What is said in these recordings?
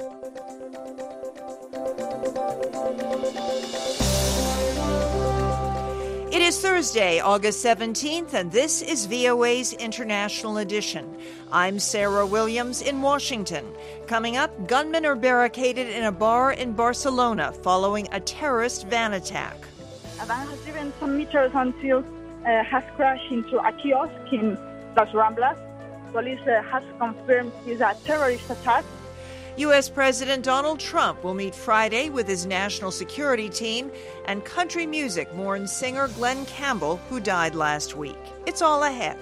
It is Thursday, August 17th, and this is VOA's International Edition. I'm Sarah Williams in Washington. Coming up, gunmen are barricaded in a bar in Barcelona following a terrorist van attack. A van has driven some meters until has crashed into a kiosk in Las Ramblas. Police has confirmed it is a terrorist attack. U.S. President Donald Trump will meet Friday with his national security team, and country music mourns singer Glenn Campbell, who died last week. It's all ahead.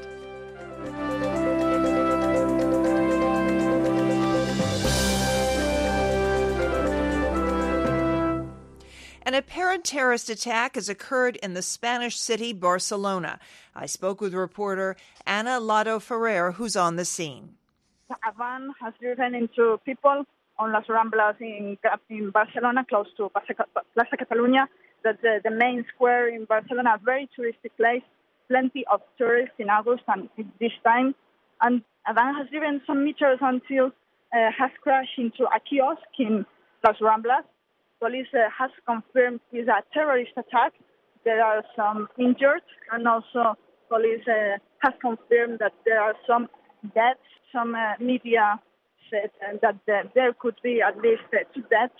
An apparent terrorist attack has occurred in the Spanish city Barcelona. I spoke with reporter Ana Lado Ferrer, who's on the scene. A van has driven into people on Las Ramblas in Barcelona, close to Plaza Catalunya. That's the main square in Barcelona, a very touristic place. Plenty of tourists in August and this time. And a van has driven some meters until has crashed into a kiosk in Las Ramblas. Police has confirmed it is a terrorist attack. There are some injured, and also police has confirmed that there are some deaths. Some media said that there could be at least 2 deaths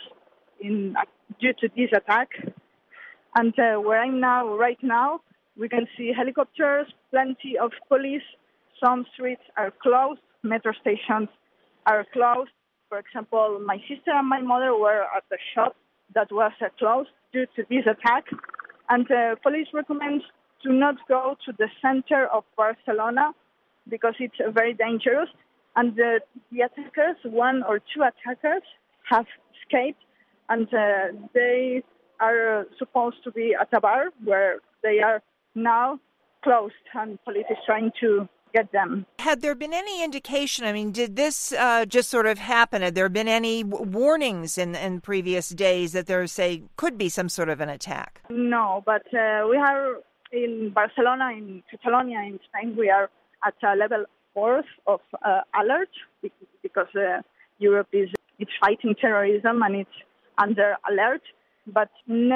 due to this attack. And where I'm now, right now, we can see helicopters, plenty of police. Some streets are closed, metro stations are closed. For example, my sister and my mother were at the shop that was closed due to this attack. And police recommend to not go to the center of Barcelona because it's very dangerous. And the attackers, 1 or 2 attackers, have escaped, and they are supposed to be at a bar where they are now closed, and police is trying to get them. Had there been any indication, did this just sort of happen? Had there been any warnings in previous days that there, could be some sort of an attack? No, but we are in Barcelona, in Catalonia, in Spain, we are at a level 4 of alert because Europe is fighting terrorism and it's under alert. But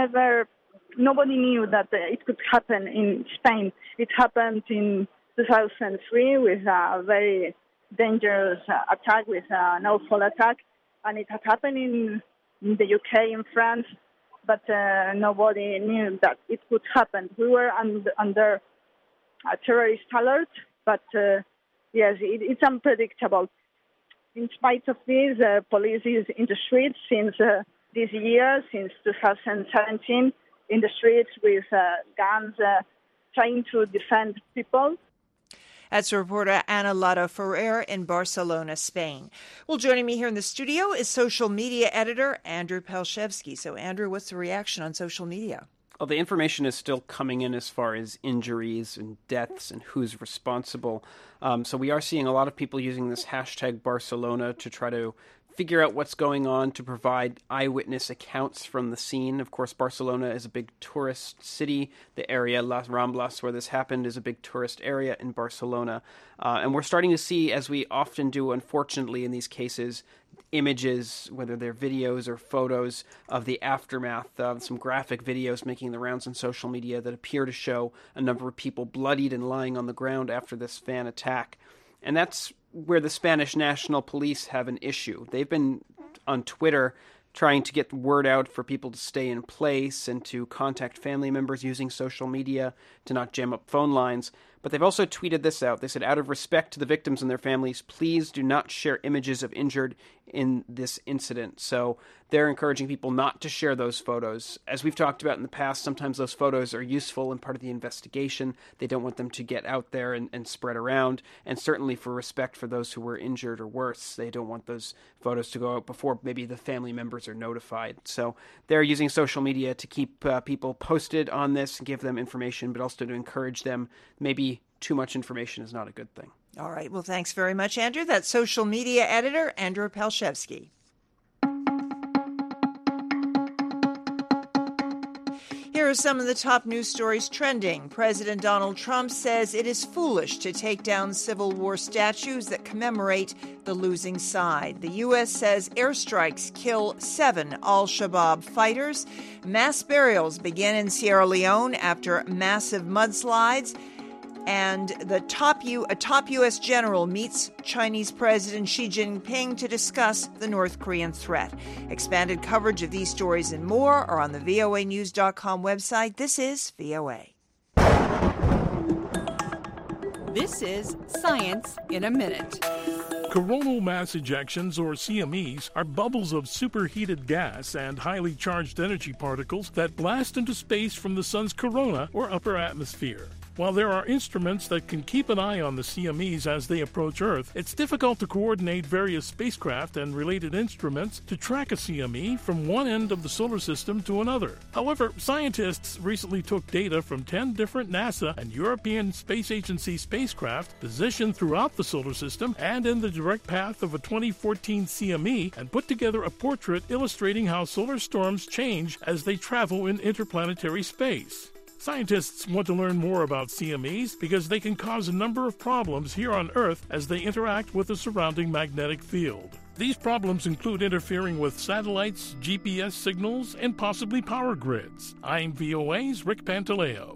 nobody knew that it could happen in Spain. It happened in 2003 with a very dangerous attack, with an awful attack, and it had happened in the UK, in France, but nobody knew that it could happen. We were under a terrorist alert, but yes, it's unpredictable. In spite of this, police is in the streets since this year, since 2017, in the streets with guns, trying to defend people. That's reporter Ana Lado Ferrer in Barcelona, Spain. Well, joining me here in the studio is social media editor Andrew Palshevsky. So, Andrew, what's the reaction on social media? Well, the information is still coming in as far as injuries and deaths and who's responsible. So we are seeing a lot of people using this hashtag Barcelona to try to figure out what's going on, to provide eyewitness accounts from the scene. Of course, Barcelona is a big tourist city. The area, Las Ramblas, where this happened, is a big tourist area in Barcelona. And we're starting to see, as we often do, unfortunately, in these cases, images, whether they're videos or photos of the aftermath, some graphic videos making the rounds on social media that appear to show a number of people bloodied and lying on the ground after this van attack. And that's where the Spanish National Police have an issue. They've been on Twitter trying to get the word out for people to stay in place and to contact family members using social media, to not jam up phone lines. But they've also tweeted this out. They said, out of respect to the victims and their families, please do not share images of injured in this incident. So they're encouraging people not to share those photos. As we've talked about in the past, sometimes those photos are useful and part of the investigation. They don't want them to get out there and spread around. And certainly for respect for those who were injured or worse, they don't want those photos to go out before maybe the family members are notified. So they're using social media to keep people posted on this and give them information, but also to encourage them. Maybe too much information is not a good thing. All right. Well, thanks very much, Andrew. That's social media editor Andrew Palshevsky. Here Here are some of the top news stories trending. President Donald Trump says it is foolish to take down Civil War statues that commemorate the losing side. The U.S. says airstrikes kill 7 al-Shabaab fighters. Mass burials begin in Sierra Leone after massive mudslides. And a top U.S. general meets Chinese President Xi Jinping to discuss the North Korean threat. Expanded coverage of these stories and more are on the voanews.com website. This is VOA. This is Science in a Minute. Coronal mass ejections, or CMEs, are bubbles of superheated gas and highly charged energy particles that blast into space from the sun's corona, or upper atmosphere. While there are instruments that can keep an eye on the CMEs as they approach Earth, it's difficult to coordinate various spacecraft and related instruments to track a CME from one end of the solar system to another. However, scientists recently took data from 10 different NASA and European Space Agency spacecraft positioned throughout the solar system and in the direct path of a 2014 CME and put together a portrait illustrating how solar storms change as they travel in interplanetary space. Scientists want to learn more about CMEs because they can cause a number of problems here on Earth as they interact with the surrounding magnetic field. These problems include interfering with satellites, GPS signals, and possibly power grids. I'm VOA's Rick Pantaleo.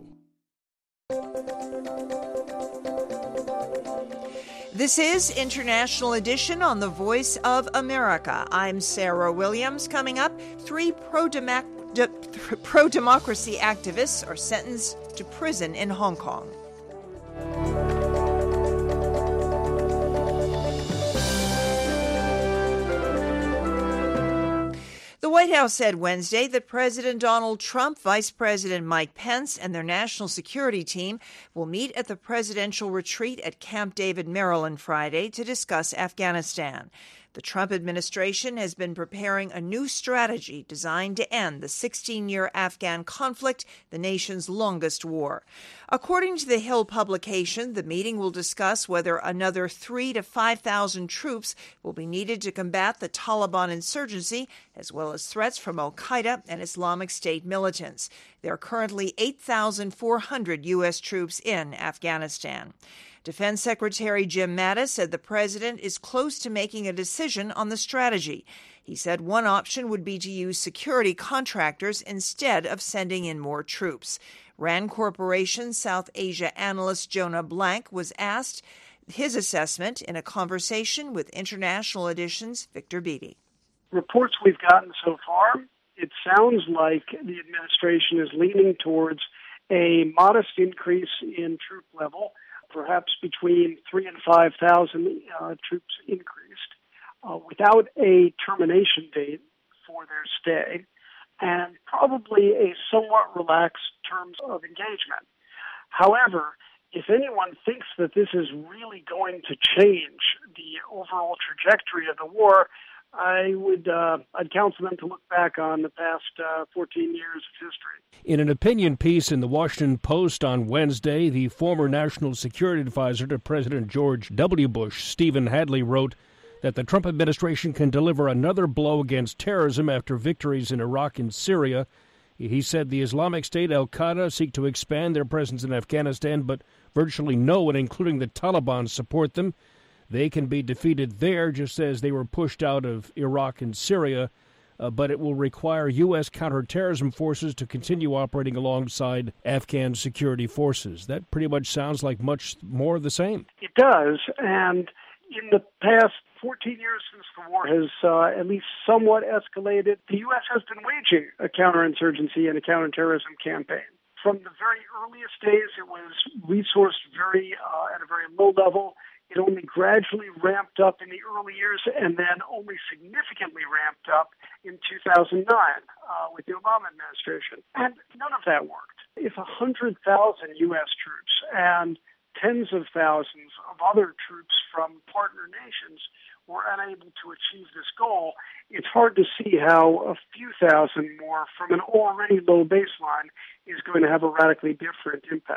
This is International Edition on the Voice of America. I'm Sarah Williams. Coming up, 3 pro-democracy activists are sentenced to prison in Hong Kong. The White House said Wednesday that President Donald Trump, Vice President Mike Pence, and their national security team will meet at the presidential retreat at Camp David, Maryland, Friday to discuss Afghanistan. The Trump administration has been preparing a new strategy designed to end the 16-year Afghan conflict, the nation's longest war. According to the Hill publication, the meeting will discuss whether another 3,000 to 5,000 troops will be needed to combat the Taliban insurgency, as well as threats from al-Qaeda and Islamic State militants. There are currently 8,400 U.S. troops in Afghanistan. Defense Secretary Jim Mattis said the president is close to making a decision on the strategy. He said one option would be to use security contractors instead of sending in more troops. RAND Corporation South Asia analyst Jonah Blank was asked his assessment in a conversation with International Edition's Victor Beattie. Reports we've gotten so far, it sounds like the administration is leaning towards a modest increase in troop level, perhaps between 3,000 and 5,000 troops increased, without a termination date for their stay, and probably a somewhat relaxed terms of engagement. However, if anyone thinks that this is really going to change the overall trajectory of the war, I'd counsel them to look back on the past 14 years of history. In an opinion piece in the Washington Post on Wednesday, the former National Security Advisor to President George W. Bush, Stephen Hadley, wrote that the Trump administration can deliver another blow against terrorism after victories in Iraq and Syria. He said the Islamic State, al-Qaeda, seek to expand their presence in Afghanistan, but virtually no one, including the Taliban, support them. They can be defeated there, just as they were pushed out of Iraq and Syria, but it will require U.S. counterterrorism forces to continue operating alongside Afghan security forces. That pretty much sounds like much more of the same. It does, and in the past 14 years since the war has at least somewhat escalated, the U.S. has been waging a counterinsurgency and a counterterrorism campaign. From the very earliest days, it was resourced at a very low level. It only gradually ramped up in the early years and then only significantly ramped up in 2009 with the Obama administration. And none of that worked. If 100,000 U.S. troops and tens of thousands of other troops from partner nations were unable to achieve this goal, it's hard to see how a few thousand more from an already low baseline is going to have a radically different impact.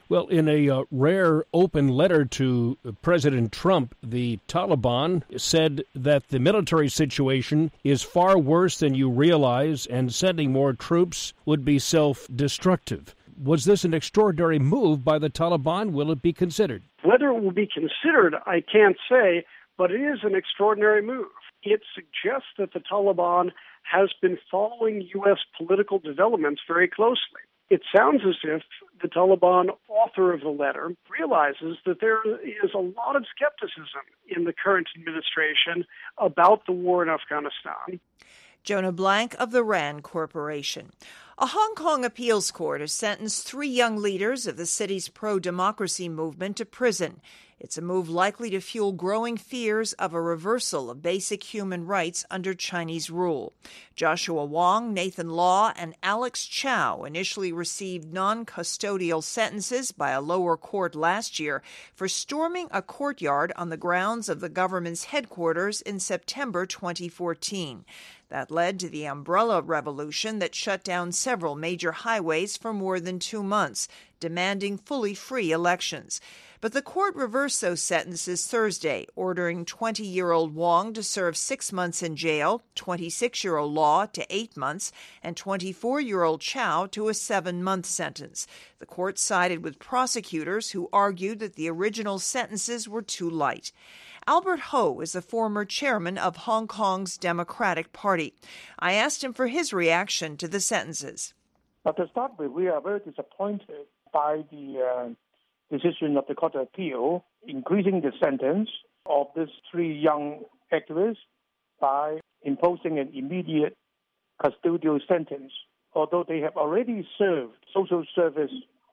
Well, in a rare open letter to President Trump, the Taliban said that the military situation is far worse than you realize and sending more troops would be self-destructive. Was this an extraordinary move by the Taliban? Will it be considered? Whether it will be considered, I can't say, but it is an extraordinary move. It suggests that the Taliban has been following U.S. political developments very closely. It sounds as if the Taliban author of the letter realizes that there is a lot of skepticism in the current administration about the war in Afghanistan. Jonah Blank of the RAND Corporation. A Hong Kong appeals court has sentenced 3 young leaders of the city's pro-democracy movement to prison. It's a move likely to fuel growing fears of a reversal of basic human rights under Chinese rule. Joshua Wong, Nathan Law, and Alex Chow initially received non-custodial sentences by a lower court last year for storming a courtyard on the grounds of the government's headquarters in September 2014. That led to the umbrella revolution that shut down several major highways for more than 2 months, demanding fully free elections. But the court reversed those sentences Thursday, ordering 20-year-old Wong to serve 6 months in jail, 26-year-old Law to 8 months, and 24-year-old Chow to a 7-month sentence. The court sided with prosecutors who argued that the original sentences were too light. Albert Ho is the former chairman of Hong Kong's Democratic Party. I asked him for his reaction to the sentences. But to start with, we are very disappointed by the decision of the Court of Appeal increasing the sentence of these 3 young activists by imposing an immediate custodial sentence, although they have already served social service,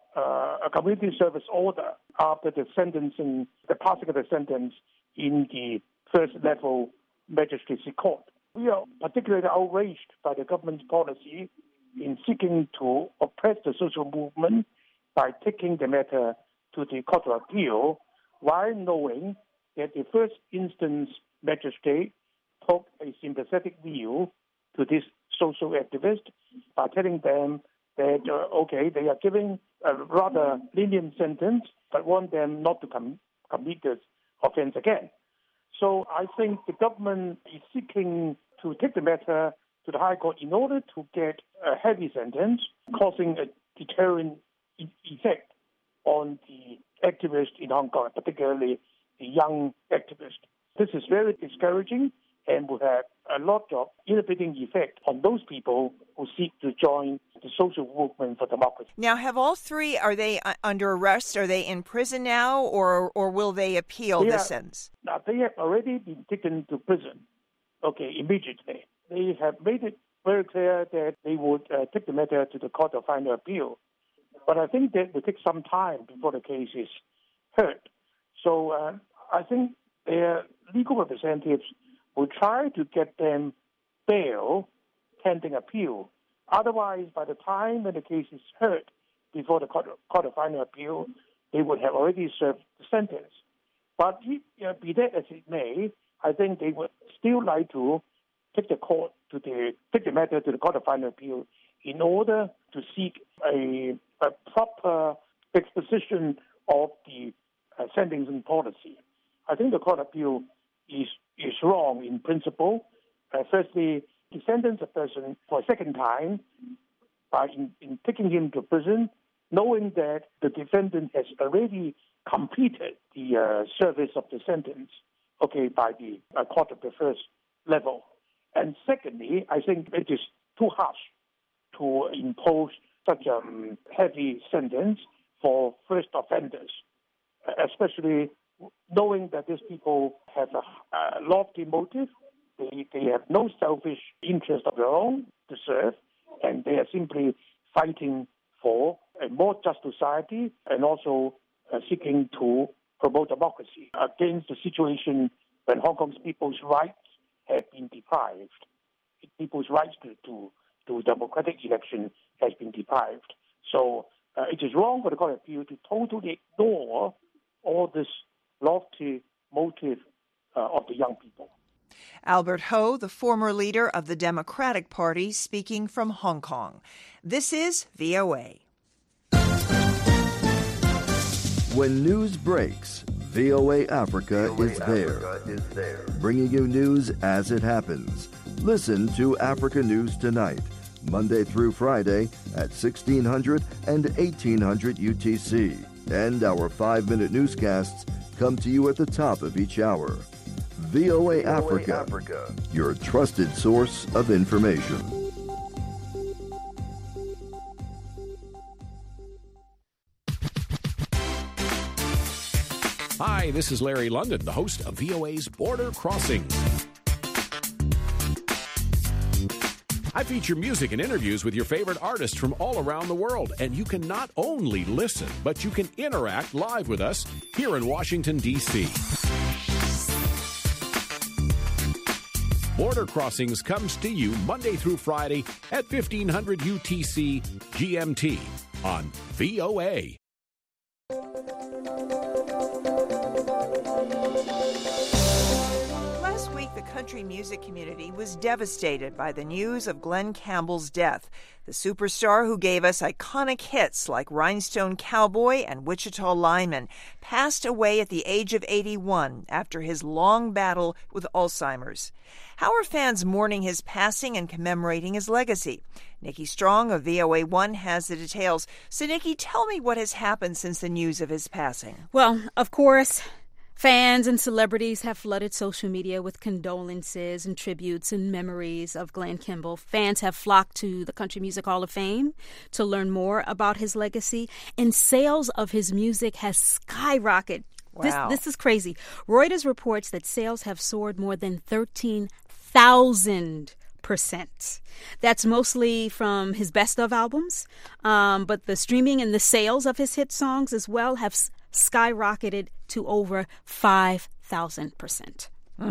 a community service order after the sentencing, the passing of the sentence in the first-level magistracy court. We are particularly outraged by the government's policy in seeking to oppress the social movement by taking the matter to the Court of Appeal, while knowing that the first instance magistrate took a sympathetic view to this social activist by telling them that, they are giving a rather lenient sentence, but want them not to commit this offense again. So I think the government is seeking to take the matter to the High Court in order to get a heavy sentence, causing a deterrent effect on the activists in Hong Kong, particularly the young activists. This is very discouraging and will have a lot of inhibiting effect on those people who seek to join the social movement for democracy. Now, have all 3, are they under arrest? Are they in prison now, or will they appeal the sentence? Now, they have already been taken to prison, immediately. They have made it very clear that they would take the matter to the Court of Final Appeal. But I think that will take some time before the case is heard. So I think their legal representatives will try to get them bail pending appeal. Otherwise, by the time when the case is heard before the Court of Final Appeal, they would have already served the sentence. But be that as it may, I think they would still like to take the matter to the Court of Final Appeal in order to seek a proper exposition of the sentencing policy. I think the Court of Appeal is wrong in principle. Firstly, to sentence a person for a second time by in taking him to prison, knowing that the defendant has already completed the service of the sentence, by the court of the first level. And secondly, I think it is too harsh to impose such a heavy sentence for first offenders, especially knowing that these people have a lofty motive. They have no selfish interest of their own to serve, and they are simply fighting for a more just society and also seeking to promote democracy against the situation when Hong Kong's people's rights have been deprived. People's rights to democratic election has been deprived. So it is wrong for the Court of Appeal to totally ignore all this lofty motive of the young people. Albert Ho, the former leader of the Democratic Party, speaking from Hong Kong. This is VOA. When news breaks, VOA Africa is there, bringing you news as it happens. Listen to Africa News Tonight, Monday through Friday at 1600 and 1800 UTC. And our 5-minute newscasts come to you at the top of each hour. VOA Africa, your trusted source of information. Hi, this is Larry London, the host of VOA's Border Crossings. I feature music and interviews with your favorite artists from all around the world, and you can not only listen, but you can interact live with us here in Washington, D.C. Border Crossings comes to you Monday through Friday at 1500 UTC GMT on VOA. Last week, the country music community was devastated by the news of Glen Campbell's death, the superstar who gave us iconic hits like Rhinestone Cowboy and Wichita Lineman passed away at the age of 81 after his long battle with Alzheimer's. How are fans mourning his passing and commemorating his legacy? Nikki Strong of VOA1 has the details. So, Nikki, tell me what has happened since the news of his passing. Well, of course, fans and celebrities have flooded social media with condolences and tributes and memories of Glen Campbell. Fans have flocked to the Country Music Hall of Fame to learn more about his legacy, and sales of his music has skyrocketed. Wow. This is crazy. Reuters reports that sales have soared more than 13,000%. That's mostly from his best of albums, but the streaming and the sales of his hit songs as well have skyrocketed to over 5,000%.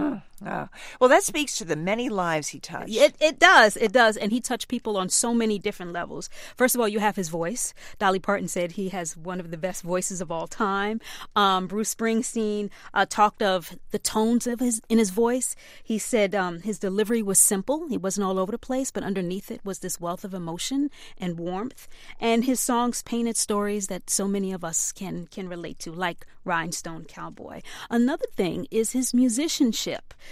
Well, that speaks to the many lives he touched. It does. And he touched people on so many different levels. First of all, you have his voice. Dolly Parton said he has one of the best voices of all time. Bruce Springsteen talked of the tones of in his voice. He said his delivery was simple. He wasn't all over the place, but underneath it was this wealth of emotion and warmth. And his songs painted stories that so many of us can relate to, like Rhinestone Cowboy. Another thing is his musicianship.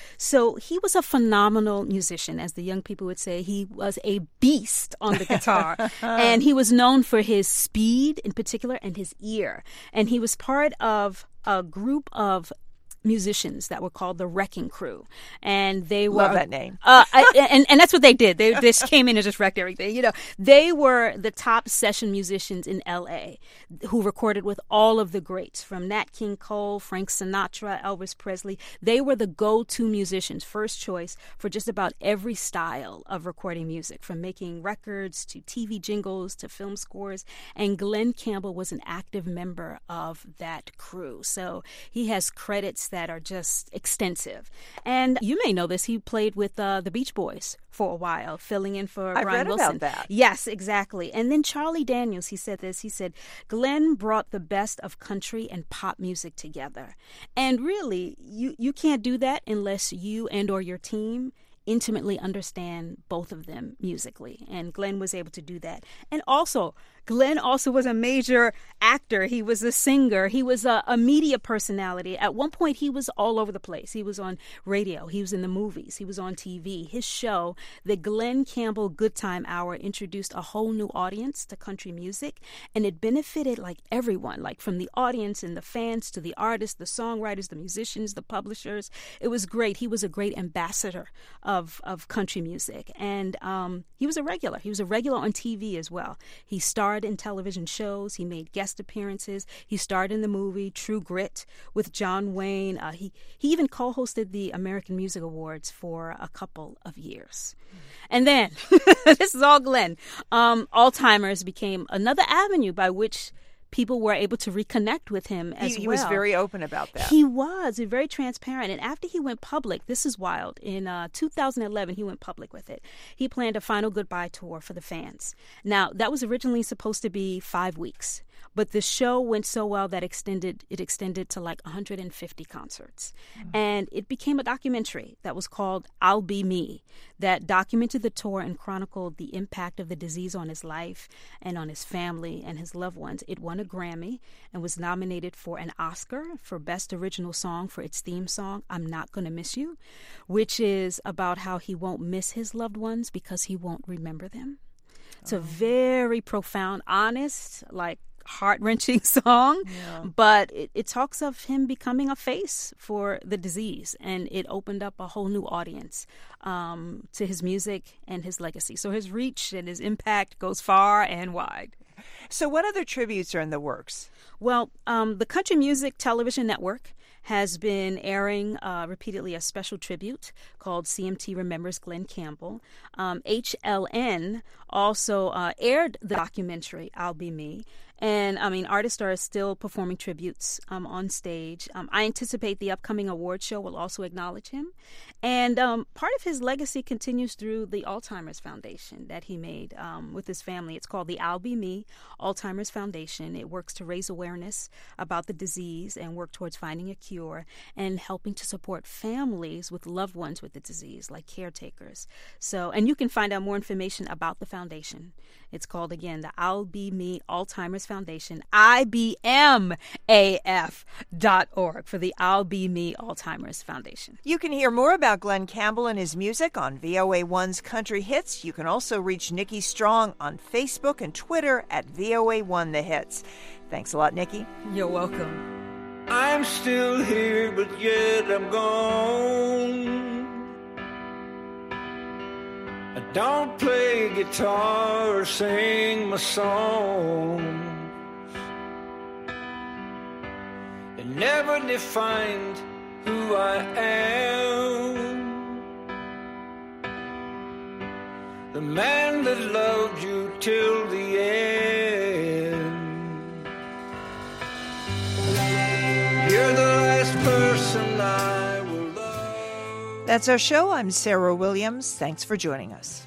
So he was a phenomenal musician, as the young people would say. He was a beast on the guitar, and he was known for his speed in particular and his ear. And he was part of a group of musicians that were called the Wrecking Crew, and they were love that name. And that's what they did. They just came in and just wrecked everything. You know, they were the top session musicians in L.A. who recorded with all of the greats, from Nat King Cole, Frank Sinatra, Elvis Presley. They were the go-to musicians, first choice for just about every style of recording music, from making records to TV jingles to film scores. And Glen Campbell was an active member of that crew, so he has credits that are just extensive. And you may know this, he played with the Beach Boys for a while, filling in for Brian Wilson. I read about that. Yes, exactly. And then Charlie Daniels, he said this, he said, Glen brought the best of country and pop music together. And really, you can't do that unless you and or your team intimately understand both of them musically. And Glen was able to do that. And also, Glen also was a major actor. He was a singer. He was a media personality. At one point, he was all over the place. He was on radio. He was in the movies. He was on TV. His show, the Glen Campbell Good Time Hour, introduced a whole new audience to country music, and it benefited like everyone, like from the audience and the fans to the artists, the songwriters, the musicians, the publishers. It was great. He was a great ambassador of country music, and he was a regular. He was a regular on TV as well. He starred in television shows. He made guest appearances. He starred in the movie True Grit with John Wayne. He even co-hosted the American Music Awards for a couple of years. And then, this is all Glen, Alzheimer's became another avenue by which people were able to reconnect with him as well. He was very open about that. He was very transparent. And after he went public, this is wild, in 2011, he went public with it. He planned a final goodbye tour for the fans. Now, that was originally supposed to be 5 weeks. But the show went so well that it extended to like 150 concerts. And it became a documentary that was called I'll Be Me, that documented the tour and chronicled the impact of the disease on his life and on his family and his loved ones. It won a Grammy and was nominated for an Oscar for Best Original Song for its theme song, I'm Not Gonna Miss You, which is about how he won't miss his loved ones because he won't remember them. It's a very profound, honest, like heart-wrenching song, but it talks of him becoming a face for the disease, and it opened up a whole new audience to his music and his legacy. So his reach and his impact goes far and wide. So what other tributes are in the works? Well, the Country Music Television Network has been airing repeatedly a special tribute called CMT Remembers Glen Campbell. HLN also aired the documentary I'll Be Me. And, I mean, artists are still performing tributes on stage. I anticipate the upcoming award show will also acknowledge him. And part of his legacy continues through the Alzheimer's Foundation that he made with his family. It's called the I'll Be Me Alzheimer's Foundation. It works to raise awareness about the disease and work towards finding a cure and helping to support families with loved ones with the disease, like caretakers. So, and you can find out more information about the foundation. It's called, again, the I'll Be Me Alzheimer's Foundation, IBMAF.org, for the I'll Be Me Alzheimer's Foundation. You can hear more about Glen Campbell and his music on VOA1's Country Hits. You can also reach Nikki Strong on Facebook and Twitter at VOA1 The Hits. Thanks a lot, Nikki. You're welcome. I'm still here, but yet I'm gone. I don't play guitar or sing my songs. It never defined who I am. The man that loved you till the end. You're the last person I will love. That's our show. I'm Sarah Williams. Thanks for joining us.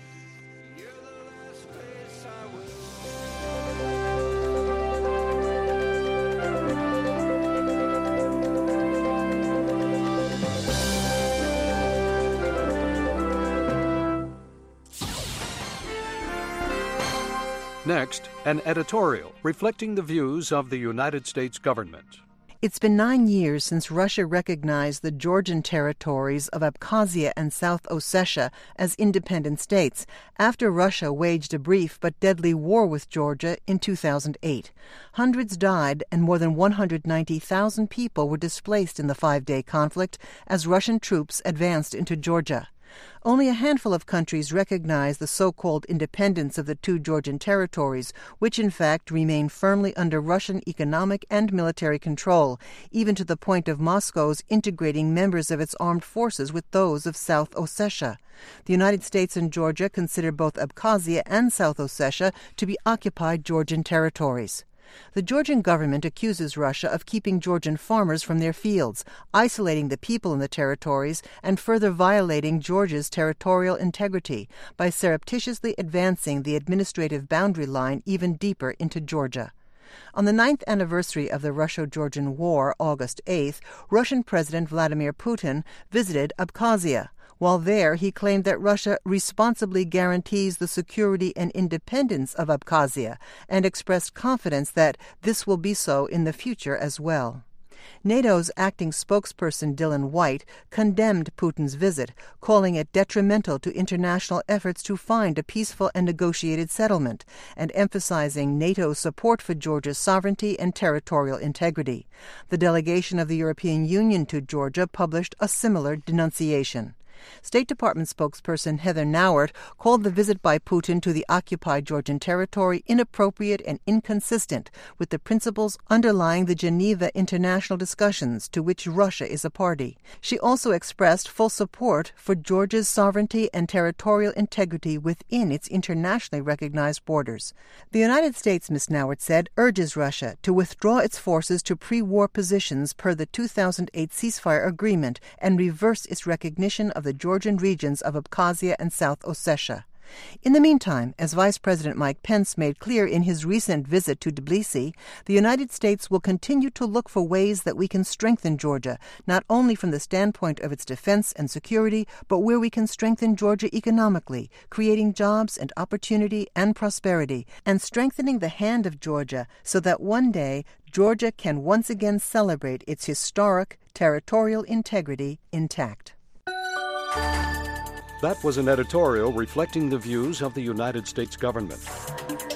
Next, an editorial reflecting the views of the United States government. It's been 9 years since Russia recognized the Georgian territories of Abkhazia and South Ossetia as independent states after Russia waged a brief but deadly war with Georgia in 2008. Hundreds died and more than 190,000 people were displaced in the 5-day conflict as Russian troops advanced into Georgia. Only a handful of countries recognize the so-called independence of the two Georgian territories, which in fact remain firmly under Russian economic and military control, even to the point of Moscow's integrating members of its armed forces with those of South Ossetia. The United States and Georgia consider both Abkhazia and South Ossetia to be occupied Georgian territories. The Georgian government accuses Russia of keeping Georgian farmers from their fields, isolating the people in the territories, and further violating Georgia's territorial integrity by surreptitiously advancing the administrative boundary line even deeper into Georgia. On the 9th anniversary of the Russo-Georgian War, August 8th, Russian President Vladimir Putin visited Abkhazia. While there, he claimed that Russia responsibly guarantees the security and independence of Abkhazia and expressed confidence that this will be so in the future as well. NATO's acting spokesperson Dylan White condemned Putin's visit, calling it detrimental to international efforts to find a peaceful and negotiated settlement, and emphasizing NATO's support for Georgia's sovereignty and territorial integrity. The delegation of the European Union to Georgia published a similar denunciation. State Department spokesperson Heather Nauert called the visit by Putin to the occupied Georgian territory inappropriate and inconsistent with the principles underlying the Geneva international discussions to which Russia is a party. She also expressed full support for Georgia's sovereignty and territorial integrity within its internationally recognized borders. The United States, Ms. Nauert said, urges Russia to withdraw its forces to pre-war positions per the 2008 ceasefire agreement and reverse its recognition of the Georgian regions of Abkhazia and South Ossetia. In the meantime, as Vice President Mike Pence made clear in his recent visit to Tbilisi, the United States will continue to look for ways that we can strengthen Georgia, not only from the standpoint of its defense and security, but where we can strengthen Georgia economically, creating jobs and opportunity and prosperity, and strengthening the hand of Georgia so that one day Georgia can once again celebrate its historic territorial integrity intact. That was an editorial reflecting the views of the United States government.